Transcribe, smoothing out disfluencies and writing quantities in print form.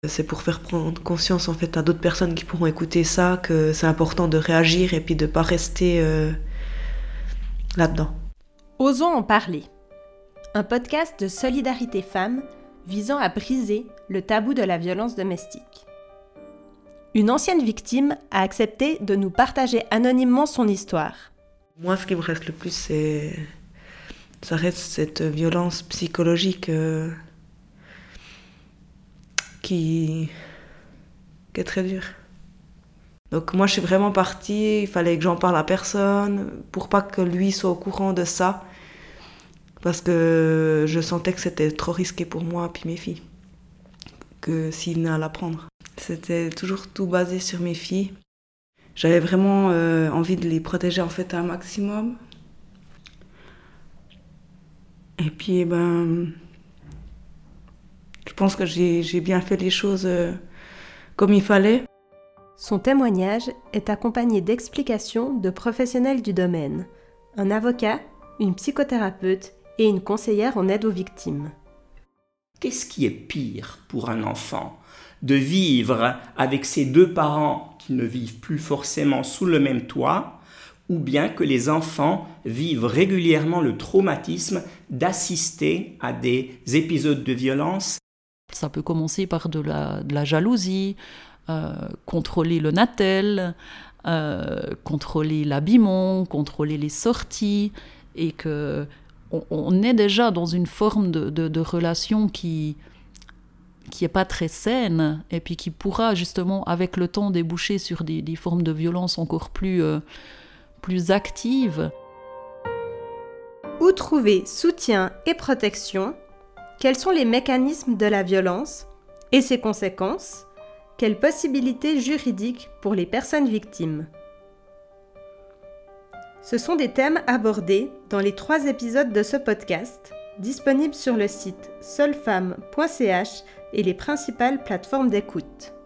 C'est pour faire prendre conscience en fait à d'autres personnes qui pourront écouter ça que c'est important de réagir et puis de ne pas rester là-dedans. Osons en parler. Un podcast de solidarité femmes visant à briser le tabou de la violence domestique. Une ancienne victime a accepté de nous partager anonymement son histoire. Moi, ce qui me reste le plus, ça reste cette violence psychologique qui est très dure. Donc moi, je suis vraiment partie, il fallait que j'en parle à personne pour pas que lui soit au courant de ça. Parce que je sentais que c'était trop risqué pour moi et mes filles, que s'il venait à l'apprendre. C'était toujours tout basé sur mes filles. J'avais vraiment envie de les protéger en fait un maximum. Et puis, je pense que j'ai bien fait les choses comme il fallait. Son témoignage est accompagné d'explications de professionnels du domaine, un avocat, une psychothérapeute et une conseillère en aide aux victimes. Qu'est-ce qui est pire pour un enfant ? De vivre avec ses deux parents qui ne vivent plus forcément sous le même toit, ou bien que les enfants vivent régulièrement le traumatisme d'assister à des épisodes de violence. Ça peut commencer par de la jalousie, contrôler le natel, contrôler l'habillement, contrôler les sorties, et qu'on est déjà dans une forme de relation qui est pas très saine, et puis qui pourra justement avec le temps déboucher sur des formes de violence encore plus actives. Où trouver soutien et protection ? Quels sont les mécanismes de la violence et ses conséquences ? Quelles possibilités juridiques pour les personnes victimes ? Ce sont des thèmes abordés dans les 3 épisodes de ce podcast, disponibles sur le site solfemme.ch et les principales plateformes d'écoute.